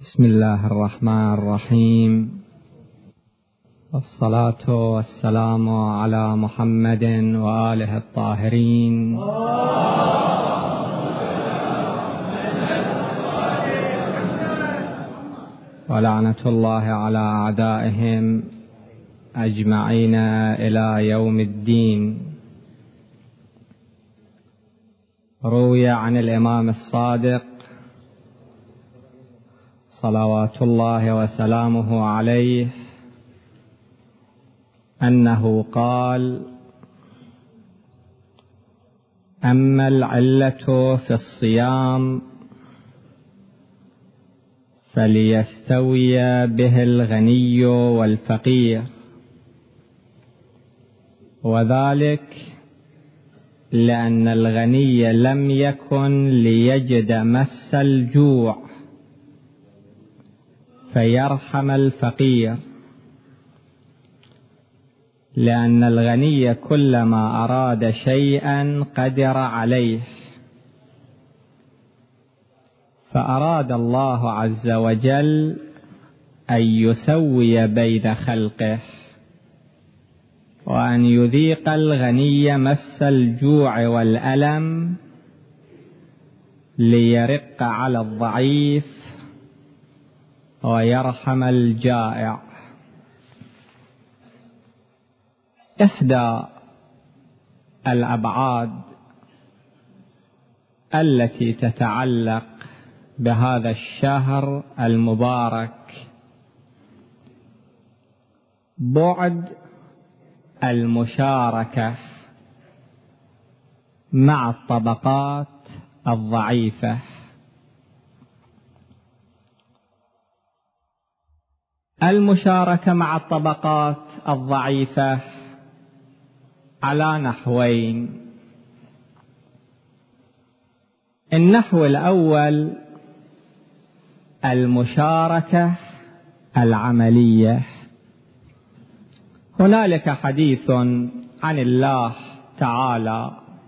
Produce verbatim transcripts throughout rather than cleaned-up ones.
بسم الله الرحمن الرحيم، والصلاة والسلام على محمد وآله الطاهرين، ولعنة الله على أعدائهم أجمعين إلى يوم الدين. روي عن الإمام الصادق صلوات الله وسلامه عليه أنه قال: أما العلة في الصيام فليستوي به الغني والفقير، وذلك لأن الغني لم يكن ليجد مس الجوع فيرحم الفقير، لأن الغني كلما أراد شيئا قدر عليه، فأراد الله عز وجل أن يسوي بين خلقه، وأن يذيق الغني مس الجوع والألم ليرق على الضعيف ويرحم الجائع. إحدى الأبعاد التي تتعلق بهذا الشهر المبارك بعد المشاركة مع الطبقات الضعيفة. المشاركة مع الطبقات الضعيفة على نحوين: النحو الأول المشاركة العملية. هنالك حديث عن الله تعالى،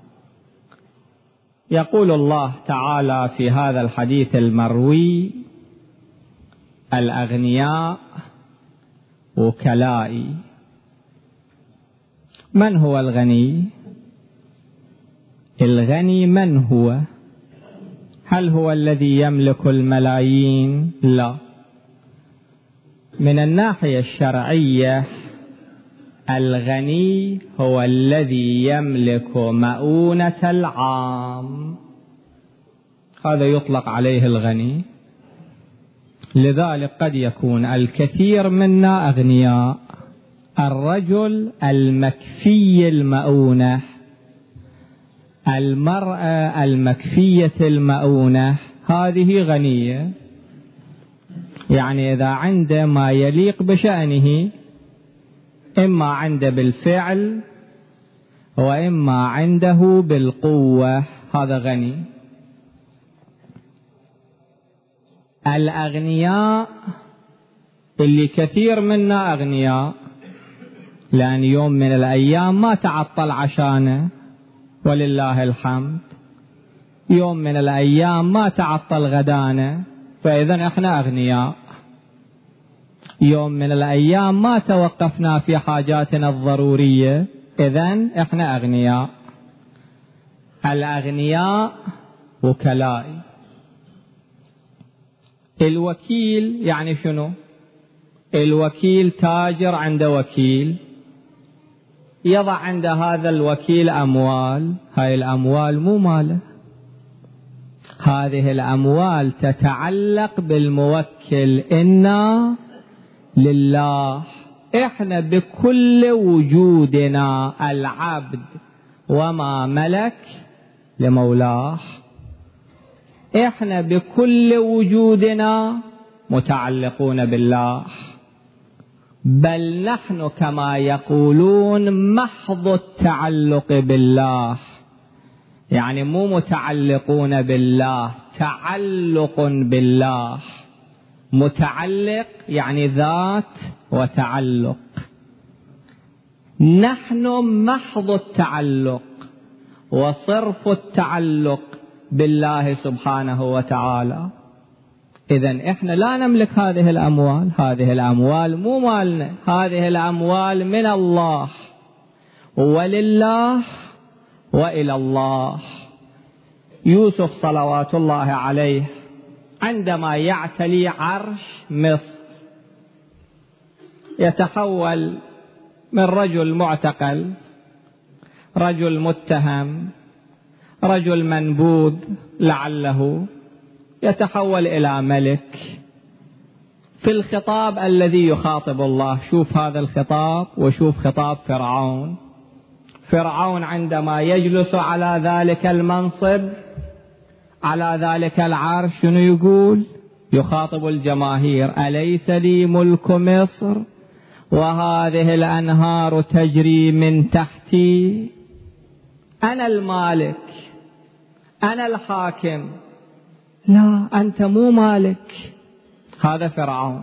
يقول الله تعالى في هذا الحديث المروي: الأغنياء وكلائي. من هو الغني؟ الغني من هو؟ هل هو الذي يملك الملايين؟ لا. من الناحية الشرعية الغني هو الذي يملك مؤونة العام، هذا يطلق عليه الغني. لذلك قد يكون الكثير منا أغنياء. الرجل المكفي المؤونة، المرأة المكفية المؤونة، هذه غنية، يعني إذا عنده ما يليق بشأنه، إما عنده بالفعل وإما عنده بالقوة، هذا غني. الأغنياء اللي كثير منا أغنياء، لأن يوم من الأيام ما تعطل عشانه ولله الحمد، يوم من الأيام ما تعطل غدانه، فإذا إحنا أغنياء. يوم من الأيام ما توقفنا في حاجاتنا الضرورية، إذن إحنا أغنياء. الأغنياء وكلائي. الوكيل يعني شنو؟ الوكيل تاجر عنده وكيل، يضع عند هذا الوكيل أموال، هاي الأموال مو ماله، هذه الأموال تتعلق بالموكل. إنا لله، إحنا بكل وجودنا العبد وما ملك لمولاه، إحنا بكل وجودنا متعلقون بالله، بل نحن كما يقولون محض التعلق بالله، يعني مو متعلقون بالله، تعلق بالله. متعلق يعني ذات وتعلق، نحن محض التعلق وصرف التعلق بالله سبحانه وتعالى. إذن إحنا لا نملك هذه الأموال، هذه الأموال مو مالنا، هذه الأموال من الله ولله وإلى الله. يوسف صلوات الله عليه عندما يعتلي عرش مصر يتحول من رجل معتقل، رجل متهم، رجل منبوذ لعله، يتحول إلى ملك في الخطاب الذي يخاطب الله. شوف هذا الخطاب وشوف خطاب فرعون. فرعون عندما يجلس على ذلك المنصب، على ذلك العرش، شنو يقول؟ يخاطب الجماهير: أليس لي ملك مصر وهذه الأنهار تجري من تحتي؟ أنا المالك، أنا الحاكم. لا، أنت مو مالك. هذا فرعون.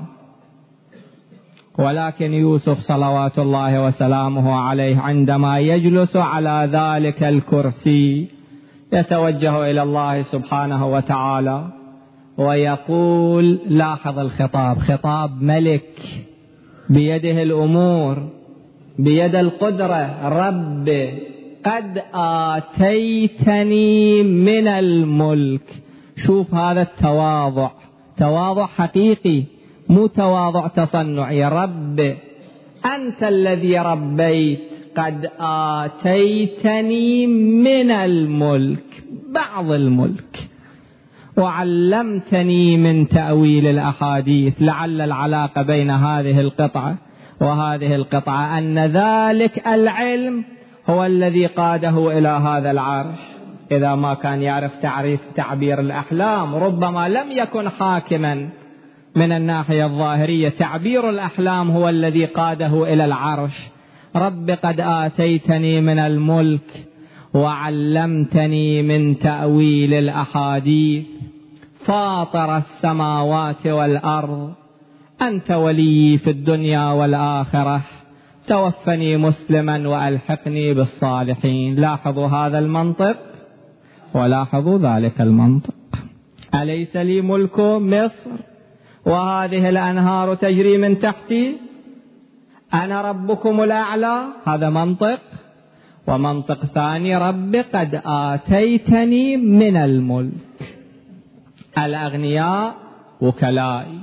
ولكن يوسف صلوات الله وسلامه عليه عندما يجلس على ذلك الكرسي يتوجه إلى الله سبحانه وتعالى ويقول، لاحظ الخطاب، خطاب ملك بيده الأمور، بيد القدرة: رب قد آتيتني من الملك. شوف هذا التواضع، تواضع حقيقي، مو تواضع تصنعي. رب أنت الذي ربيت، قد آتيتني من الملك، بعض الملك، وعلمتني من تأويل الأحاديث. لعل العلاقة بين هذه القطعة وهذه القطعة أن ذلك العلم هو الذي قاده إلى هذا العرش. إذا ما كان يعرف تعريف تعبير الأحلام ربما لم يكن حاكما من الناحية الظاهرية. تعبير الأحلام هو الذي قاده إلى العرش. رب قد آتيتني من الملك وعلمتني من تأويل الأحاديث، فاطر السماوات والأرض، أنت ولي في الدنيا والآخرة، توفني مسلما وألحقني بالصالحين. لاحظوا هذا المنطق ولاحظوا ذلك المنطق. أليس لي ملك مصر وهذه الأنهار تجري من تحتي؟ أنا ربكم الأعلى. هذا منطق. ومنطق ثاني: رب قد آتيتني من الملك. الأغنياء وكلائي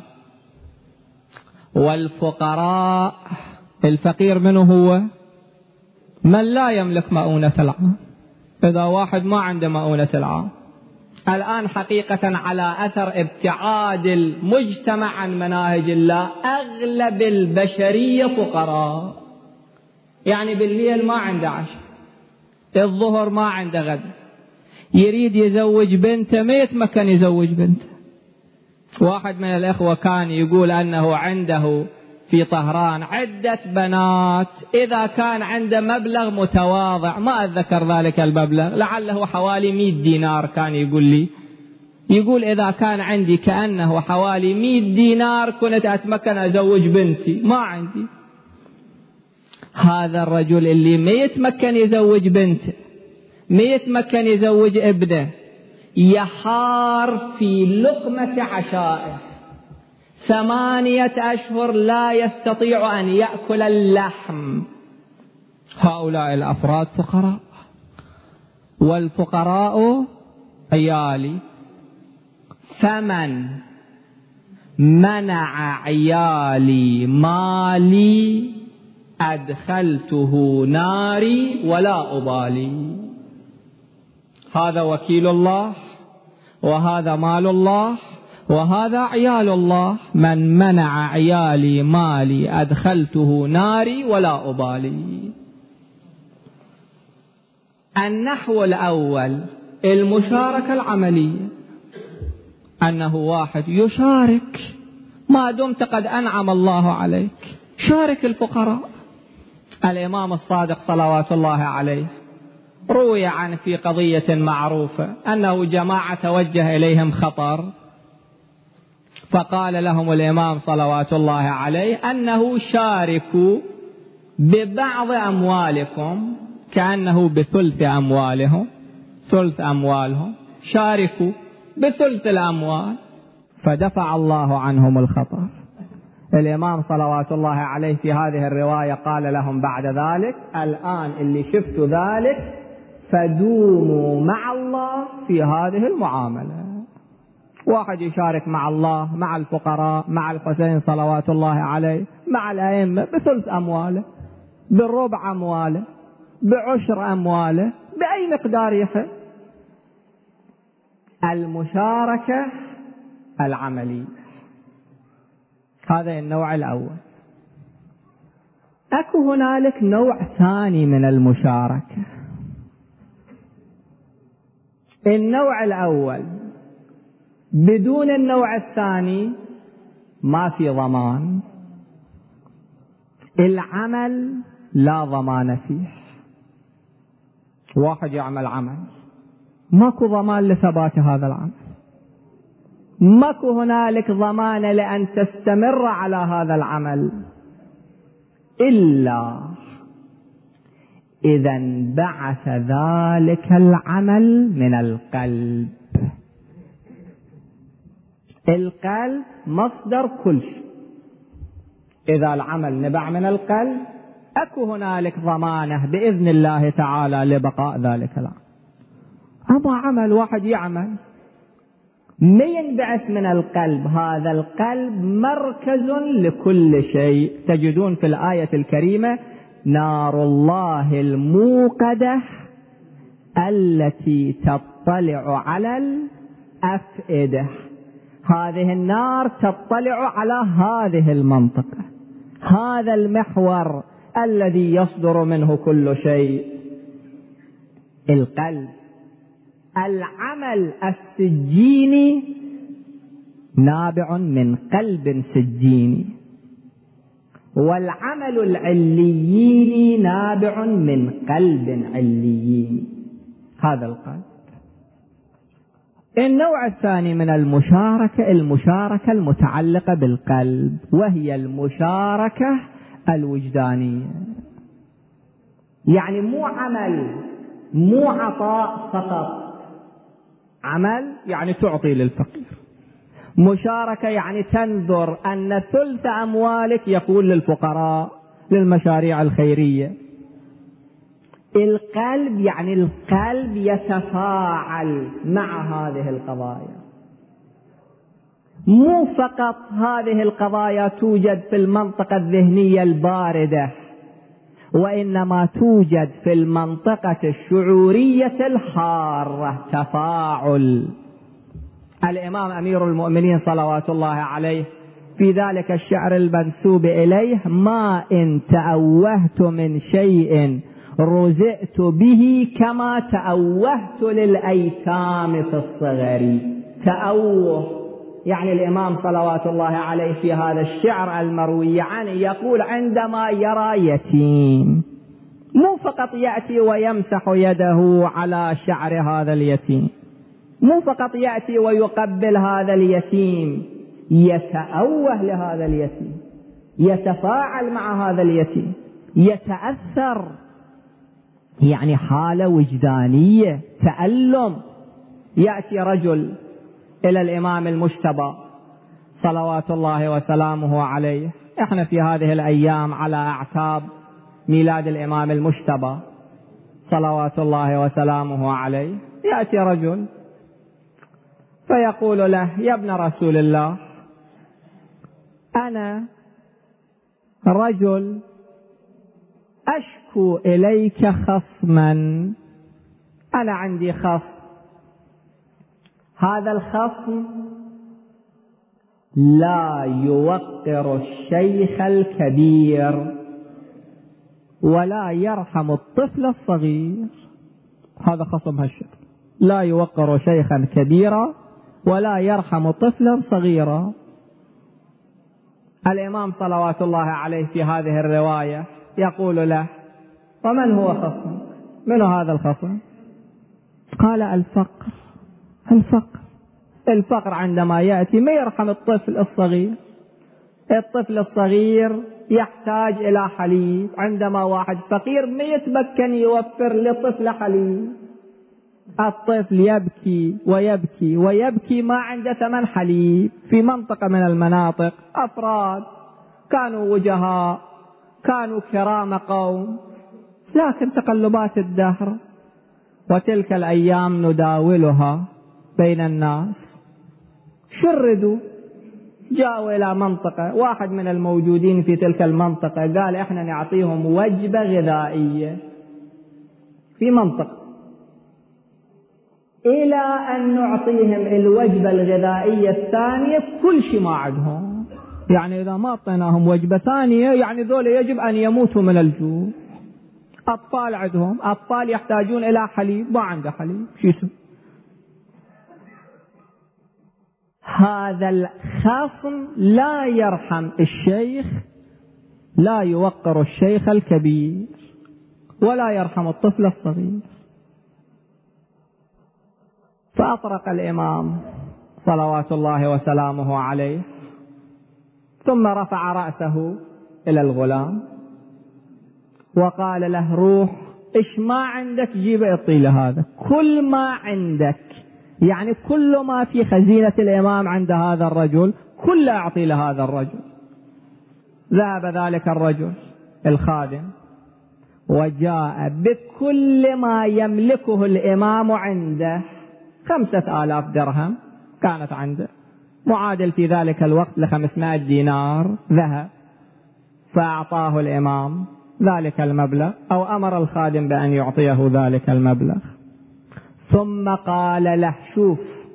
والفقراء. الفقير منه هو من لا يملك مؤونة العام. إذا واحد ما عنده مؤونة العام، الآن حقيقة على أثر ابتعاد المجتمع عن مناهج الله أغلب البشرية فقراء. يعني بالليل ما عنده عشاء، الظهر ما عنده غدا، يريد يزوج بنته ما يتمكن يزوج بنته. واحد من الأخوة كان يقول أنه عنده في طهران عدة بنات، إذا كان عنده مبلغ متواضع، ما أتذكر ذلك المبلغ، لعله حوالي مئة دينار، كان يقول لي، يقول إذا كان عندي كأنه حوالي مئة دينار كنت أتمكن أزوج بنتي، ما عندي. هذا الرجل اللي ما يتمكن يزوج بنته، ما يتمكن يزوج ابنه، يحار في لقمة عشائه، ثمانية أشهر لا يستطيع أن يأكل اللحم. هؤلاء الأفراد فقراء، والفقراء عيالي. فمن منع عيالي مالي أدخلته ناري ولا أبالي. هذا وكيل الله، وهذا مال الله، وهذا عيال الله. من منع عيالي مالي أدخلته ناري ولا أبالي. النحو الأول المشاركة العملية، أنه واحد يشارك ما دمت قد أنعم الله عليك، شارك الفقراء. الإمام الصادق صلوات الله عليه روي عن في قضية معروفة أنه جماعة توجه إليهم خطر، فقال لهم الإمام صلوات الله عليه أنه شاركوا ببعض أموالكم، كأنه بثلث أموالهم، ثلث أموالهم، شاركوا بثلث الأموال. فدفع الله عنهم الخطر. الإمام صلوات الله عليه في هذه الرواية قال لهم بعد ذلك: الآن اللي شفتوا ذلك فدوموا مع الله في هذه المعاملة. واحد يشارك مع الله، مع الفقراء، مع الحسين صلوات الله عليه، مع الأئمة بثلث أمواله، بربع أمواله، بعشر أمواله، بأي مقدار يحب. المشاركة العملية، هذا النوع الأول. أكو هنالك نوع ثاني من المشاركة. النوع الأول بدون النوع الثاني ما في ضمان. العمل لا ضمان فيه. واحد يعمل عمل ماكو ضمان لثبات هذا العمل، ماكو هنالك ضمان لأن تستمر على هذا العمل إلا إذا انبعث ذلك العمل من القلب. القلب مصدر كل شيء. إذا العمل نبع من القلب أكو هنالك ضمانة بإذن الله تعالى لبقاء ذلك العمل. أما عمل واحد يعمل ما ينبعث من القلب، هذا القلب مركز لكل شيء. تجدون في الآية الكريمة: نار الله الموقدة التي تطلع على الأفئدة. هذه النار تطلع على هذه المنطقة، هذا المحور الذي يصدر منه كل شيء، القلب. العمل السجيني نابع من قلب سجيني، والعمل العلييني نابع من قلب عليين. هذا القلب. النوع الثاني من المشاركة المشاركة المتعلقة بالقلب، وهي المشاركة الوجدانية. يعني مو عمل، مو عطاء فقط. عمل يعني تعطي للفقير، مشاركة يعني تنذر أن ثلث أموالك يكون للفقراء، للمشاريع الخيرية. القلب يعني القلب يتفاعل مع هذه القضايا. مو فقط هذه القضايا توجد في المنطقة الذهنية الباردة، وإنما توجد في المنطقة الشعورية الحارة، تفاعل. الإمام أمير المؤمنين صلوات الله عليه في ذلك الشعر المنسوب إليه: ما إن تأوهت من شيء رزقت به كما تأوهت للأيتام في الصغر. تأوه يعني الإمام صلوات الله عليه في هذا الشعر المروي عنه يقول: عندما يرى يتيم مو فقط يأتي ويمسح يده على شعر هذا اليتيم، مو فقط يأتي ويقبل هذا اليتيم، يتأوه لهذا اليتيم، يتفاعل مع هذا اليتيم، يتأثر. يعني حالة وجدانية، تألم. يأتي رجل إلى الإمام المجتبى صلوات الله وسلامه عليه. احنا في هذه الأيام على أعتاب ميلاد الإمام المجتبى صلوات الله وسلامه عليه. يأتي رجل فيقول له: يا ابن رسول الله، أنا رجل أشكو إليك خصما، أنا عندي خصم، هذا الخصم لا يوقر الشيخ الكبير ولا يرحم الطفل الصغير. هذا خصم هالشكل، لا يوقر شيخا كبيرا ولا يرحم طفلا صغيرا. الإمام صلوات الله عليه في هذه الرواية يقول له: ومن هو خصم؟ من هذا الخصم؟ قال: الفقر. الفقر الفقر عندما يأتي ما يرحم الطفل الصغير. الطفل الصغير يحتاج إلى حليب، عندما واحد فقير ما يتمكن يوفر لطفل حليب. الطفل يبكي ويبكي ويبكي، ما عنده ثمن حليب. في منطقة من المناطق أفراد كانوا وجهاء، كانوا كرام قوم، لكن تقلبات الدهر وتلك الأيام نداولها بين الناس، شردوا. جاءوا إلى منطقة، واحد من الموجودين في تلك المنطقة قال إحنا نعطيهم وجبة غذائية في منطقة، إلى أن نعطيهم الوجبة الغذائية الثانية كل شيء ما عندهم. يعني إذا ما أعطيناهم وجبة ثانية يعني ذول يجب أن يموتوا من الجوع. أطفال عندهم، أطفال يحتاجون إلى حليب، ما عنده حليب، شو يسوي؟ هذا الخصم لا يرحم الشيخ، لا يوقر الشيخ الكبير ولا يرحم الطفل الصغير. فأطرق الإمام صلوات الله وسلامه عليه، ثم رفع رأسه إلى الغلام وقال له روح، إيش ما عندك جيب اعطي لهذا، كل ما عندك، يعني كل ما في خزينة الإمام عند هذا الرجل كل أعطي لهذا الرجل. ذهب ذلك الرجل الخادم وجاء بكل ما يملكه الإمام عنده، خمسة آلاف درهم كانت عنده، معادل في ذلك الوقت لخمسمائة دينار ذهب، فأعطاه الإمام ذلك المبلغ، أو أمر الخادم بأن يعطيه ذلك المبلغ. ثم قال له شوف،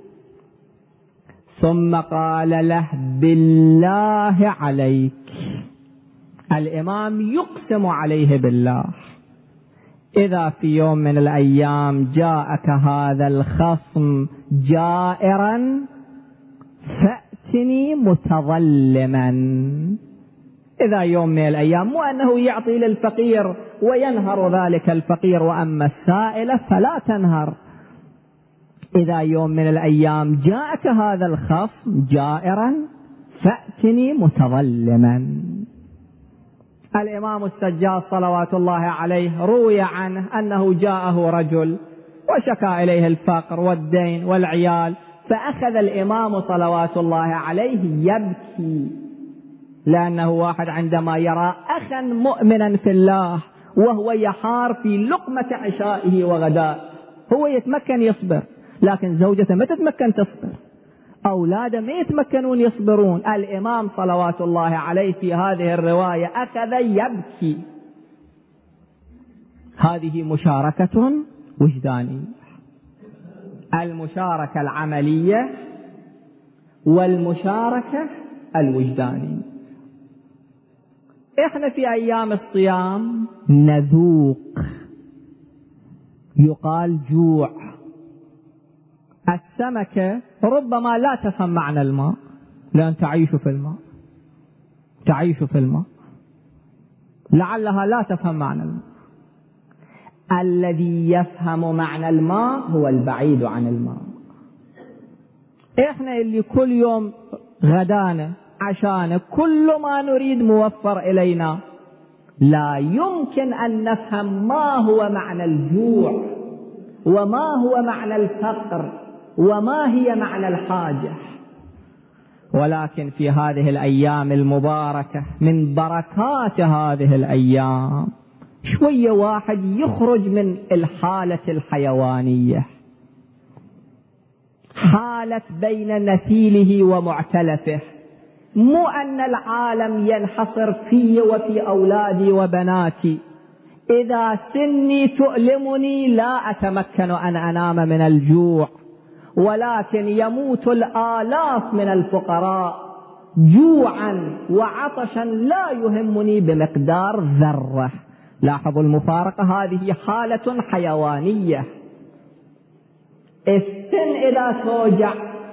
ثم قال له بالله عليك، الإمام يقسم عليه بالله، إذا في يوم من الأيام جاءك هذا الخصم جائرا فأتني متظلما. إذا يوم من الأيام، مو أنه يعطي للفقير وينهر ذلك الفقير، وأما السائل فلا تنهر. إذا يوم من الأيام جاءك هذا الخصم جائرا فأتني متظلما. الإمام السجاد صلوات الله عليه روي عنه أنه جاءه رجل وشكى إليه الفقر والدين والعيال، فأخذ الإمام صلوات الله عليه يبكي، لأنه واحد عندما يرى أخا مؤمنا في الله وهو يحار في لقمة عشائه وغداء، هو يتمكن يصبر، لكن زوجته ما تتمكن تصبر، أولاده ما يتمكنون يصبرون. الإمام صلوات الله عليه في هذه الرواية أخذ يبكي. هذه مشاركة وجدانية، المشاركة العملية والمشاركة الوجدانية. إحنا في أيام الصيام نذوق، يقال جوع. السمكة ربما لا تفهم معنى الماء، لأن تعيش في الماء، تعيش في الماء، لعلها لا تفهم معنى الماء. الذي يفهم معنى الماء هو البعيد عن الماء. إحنا اللي كل يوم غدانا عشانا كل ما نريد موفر إلينا، لا يمكن أن نفهم ما هو معنى الجوع، وما هو معنى الفقر، وما هي معنى الحاجة. ولكن في هذه الأيام المباركة، من بركات هذه الأيام، شوية واحد يخرج من الحالة الحيوانية، حالة بين نسيله ومعتلفه. مو أن العالم ينحصر في وفي أولادي وبناتي، إذا سني تؤلمني لا أتمكن أن أنام من الجوع، ولكن يموت الآلاف من الفقراء جوعا وعطشا لا يهمني بمقدار ذرة. لاحظوا المفارقة، هذه حالة حيوانية. السن إذا توجع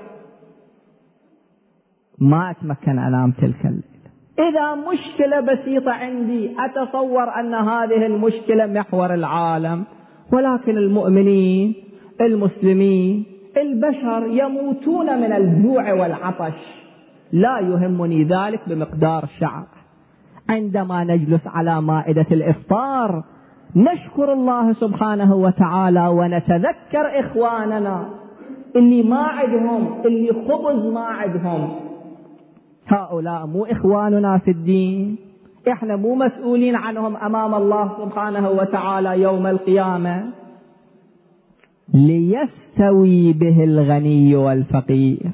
ما أتمكن أنام تلك الليلة. إذا مشكلة بسيطة عندي أتصور أن هذه المشكلة محور العالم، ولكن المؤمنين المسلمين البشر يموتون من الجوع والعطش، لا يهمني ذلك بمقدار شعر. عندما نجلس على مائدة الإفطار نشكر الله سبحانه وتعالى ونتذكر إخواننا اللي ما عندهم، اللي خبز ما عندهم. هؤلاء مو إخواننا في الدين؟ إحنا مو مسؤولين عنهم أمام الله سبحانه وتعالى يوم القيامة؟ ليستوي به الغني والفقير،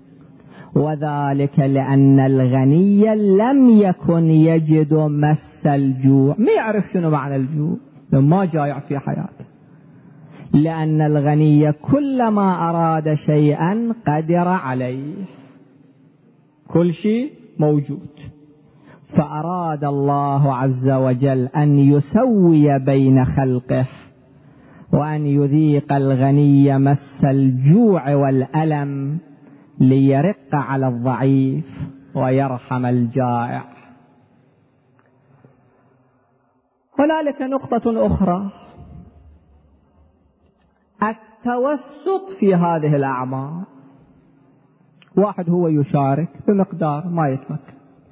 وذلك لأن الغني لم يكن يجد مس الجوع، ما يعرف شنو معنى الجوع، ما جايع في حياته. لأن الغني كلما أراد شيئا قدر عليه، كل شيء موجود. فأراد الله عز وجل أن يسوي بين خلقه وأن يذيق الغني مس الجوع والألم ليرق على الضعيف ويرحم الجائع. هنالك نقطة أخرى، التوسط في هذه الأعمال. واحد هو يشارك بمقدار ما يتمكن،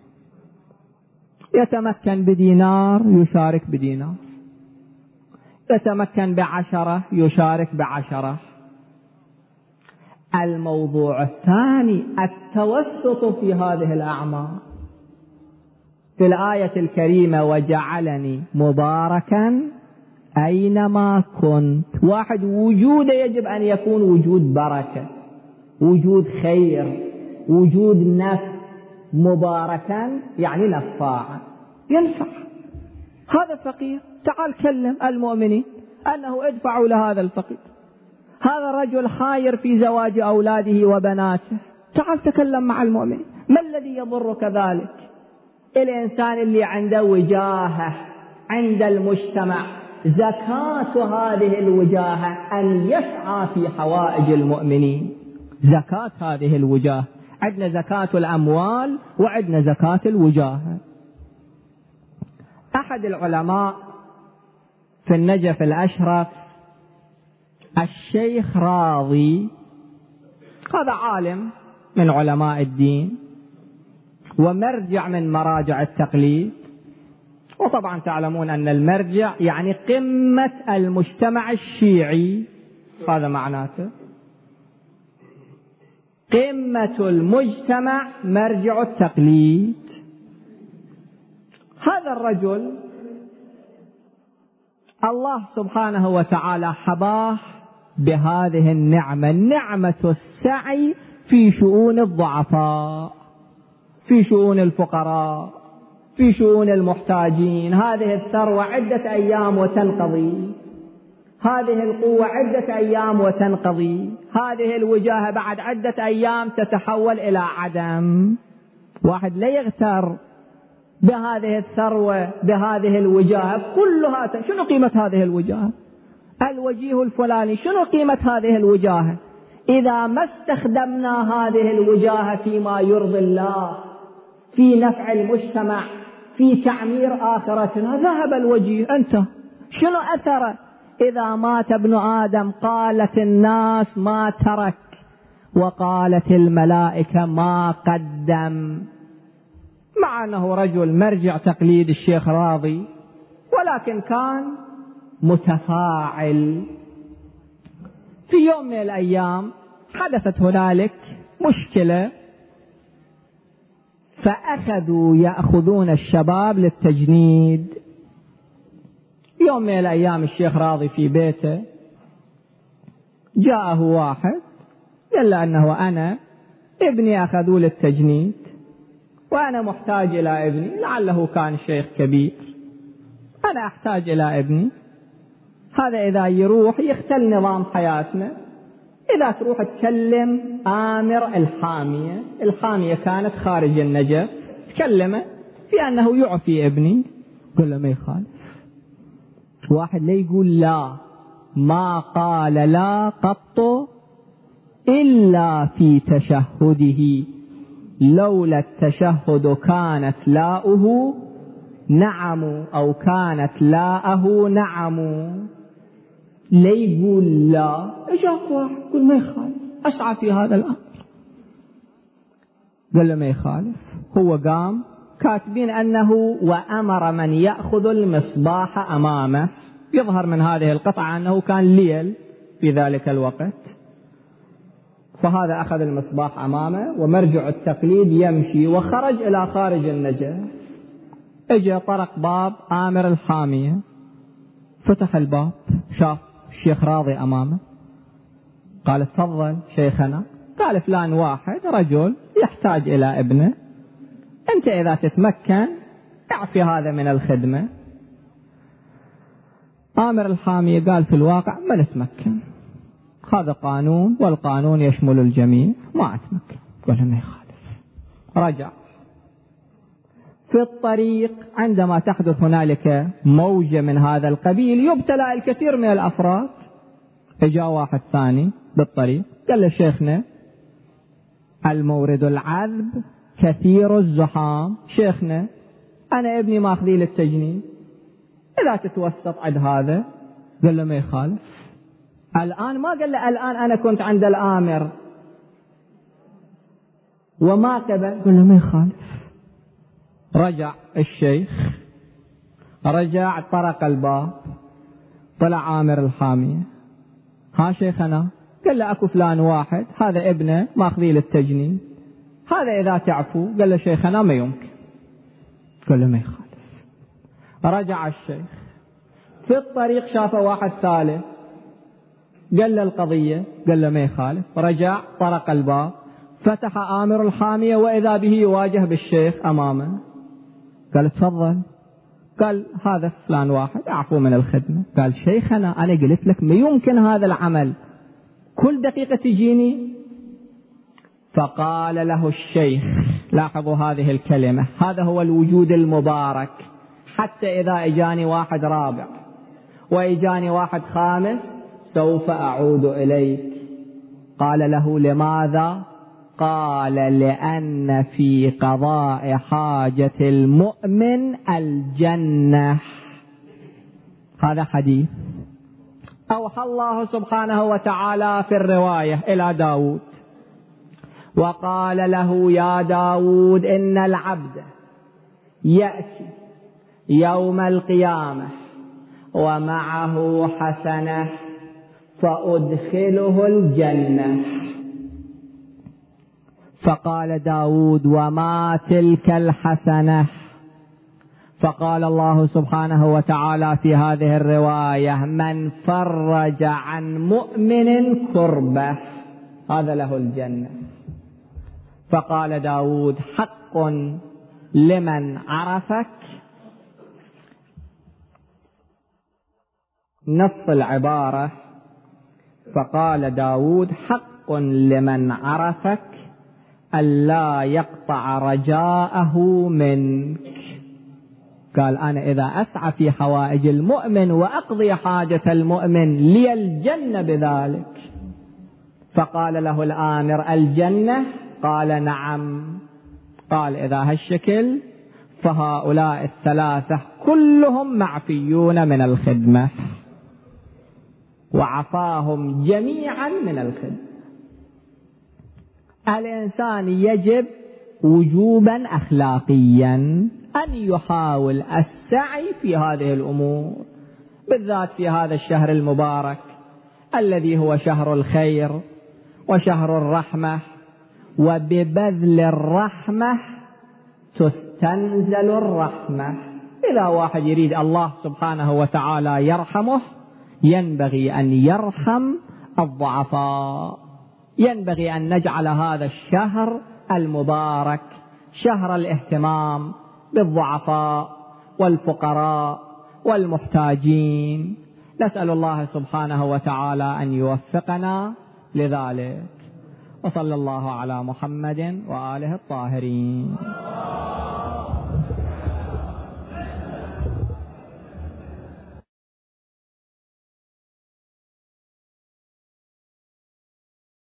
يتمكن بدينار يشارك بدينار، يتمكن بعشرة يشارك بعشرة. الموضوع الثاني التوسط في هذه الأعمال. في الآية الكريمة وجعلني مباركا أينما كنت. واحد وجوده يجب أن يكون وجود بركة، وجود خير، وجود نفع. مباركا يعني نفاعا، ينفع. هذا فقير، تعال كلم المؤمنين أنه ادفعوا لهذا الفقير. هذا الرجل حاير في زواج أولاده وبناته، تعال تكلم مع المؤمنين. ما الذي يضرك ذلك؟ الإنسان اللي عنده وجاهة عند المجتمع، زكاة هذه الوجاهة أن يسعى في حوائج المؤمنين. زكاة هذه الوجاهة، عندنا زكاة الأموال وعندنا زكاة الوجاهة. أحد العلماء في النجف الأشرف الشيخ راضي، هذا عالم من علماء الدين ومرجع من مراجع التقليد، وطبعا تعلمون أن المرجع يعني قمة المجتمع الشيعي، هذا معناته قمة المجتمع مرجع التقليد. هذا الرجل الله سبحانه وتعالى حباه بهذه النعمة، نعمة السعي في شؤون الضعفاء، في شؤون الفقراء، في شؤون المحتاجين. هذه الثروة عدة أيام وتنقضي، هذه القوة عدة أيام وتنقضي، هذه الوجاهة بعد عدة أيام تتحول إلى عدم. واحد لا يغتر بهذه الثروة، بهذه الوجاهة كلها. شنو قيمة هذه الوجاهة؟ الوجيه الفلاني، شنو قيمة هذه الوجاهة إذا ما استخدمنا هذه الوجاهة فيما يرضي الله، في نفع المجتمع، في تعمير آخرتنا؟ ذهب الوجيه، أنت شنو أثره؟ إذا مات ابن آدم قالت الناس ما ترك، وقالت الملائكة ما قدم. مع أنه رجل مرجع تقليد الشيخ راضي، ولكن كان متفاعل. في يوم من الأيام حدثت هنالك مشكلة، فأخذوا يأخذون الشباب للتجنيد. يوم من الأيام الشيخ راضي في بيته، جاءه واحد قال له أنه أنا ابني أخذوا للتجنيد وأنا محتاج إلى ابني، لعله كان شيخ كبير، أنا أحتاج إلى ابني. هذا إذا يروح يختل نظام حياتنا. إذا تروح تكلم آمر الحامية، الحامية كانت خارج النجف، تكلمه في أنه يعفي ابني، قل له ما يخالف. واحد لا يقول لا، ما قال لا قط إلا في تشهده، لولا التشهد كانت لاؤه نعم، أو كانت لاءه نعم. لا يقول لا، اجاك واحد يقول ما يخالف، أسعى في هذا الأمر، قال له ما يخالف. هو قام، كاتبين أنه وأمر من يأخذ المصباح أمامه، يظهر من هذه القطعة أنه كان ليل في ذلك الوقت. فهذا أخذ المصباح أمامه ومرجع التقليد يمشي وخرج إلى خارج النجف. اجى طرق باب آمر الحامية، فتح الباب، شاف الشيخ راضي أمامه، قال تفضل شيخنا. قال فلان واحد رجل يحتاج إلى ابنه، أنت إذا تتمكن اعفي هذا من الخدمة. آمر الحامية قال في الواقع ما نتمكن، هذا قانون والقانون يشمل الجميع، ما أتمكن. قال ما يخالف. رجع. في الطريق عندما تحدث هنالك موجة من هذا القبيل يبتلى الكثير من الأفراد. جاء واحد ثاني بالطريق قال له شيخنا المورد العذب كثير الزحام، شيخنا أنا ابني ماخذي للتجنيد، إذا تتوسط عند هذا. قال له ما يخالف. الآن ما قال له الآن أنا كنت عند الآمر وما قبل، قال له ما يخالف. رجع الشيخ، رجع طرق الباب، طلع آمر الحامية، ها شيخنا؟ قال له أكو فلان واحد هذا ابنه ماخذي للتجنيد، هذا إذا تعفو. قال له شيخنا ما يمكن. قال له ما يخالف. رجع الشيخ، في الطريق شاف واحد ثالث قال له القضية، قال له ما يخالف. رجع طرق الباب، فتح آمر الحامية وإذا به يواجه بالشيخ أمامه. قال تفضل. قال هذا فلان واحد أعفو من الخدمة. قال شيخنا أنا قلت لك ما يمكن هذا العمل، كل دقيقة تجيني. فقال له الشيخ، لاحظوا هذه الكلمة، هذا هو الوجود المبارك. حتى إذا إجاني واحد رابع وإجاني واحد خامس سوف أعود إليك. قال له لماذا؟ قال لأن في قضاء حاجة المؤمن الجنة. هذا حديث أوحى الله سبحانه وتعالى في الرواية إلى داود، وقال له يا داود إن العبد يأتي يوم القيامة ومعه حسنة فأدخله الجنة. فقال داود وما تلك الحسنة؟ فقال الله سبحانه وتعالى في هذه الرواية من فرج عن مؤمن كربة هذا له الجنة. فقال داود حق لمن عرفك، نص العبارة، فقال داود حق لمن عرفك ألا يقطع رجاءه منك. قال أنا إذا أسعى في حوائج المؤمن وأقضي حاجة المؤمن لي الجنة بذلك. فقال له الآمر الجنة؟ قال نعم. قال إذا هالشكل فهؤلاء الثلاثة كلهم معفيون من الخدمة، وعفاهم جميعا من الخدمة. الإنسان يجب وجوبا أخلاقيا أن يحاول السعي في هذه الأمور، بالذات في هذا الشهر المبارك الذي هو شهر الخير وشهر الرحمة. وببذل الرحمة تستنزل الرحمة. إذا واحد يريد الله سبحانه وتعالى يرحمه ينبغي أن يرحم الضعفاء. ينبغي أن نجعل هذا الشهر المبارك شهر الاهتمام بالضعفاء والفقراء والمحتاجين. نسأل الله سبحانه وتعالى أن يوفقنا لذلك. وصلى الله على محمد وآله الطاهرين.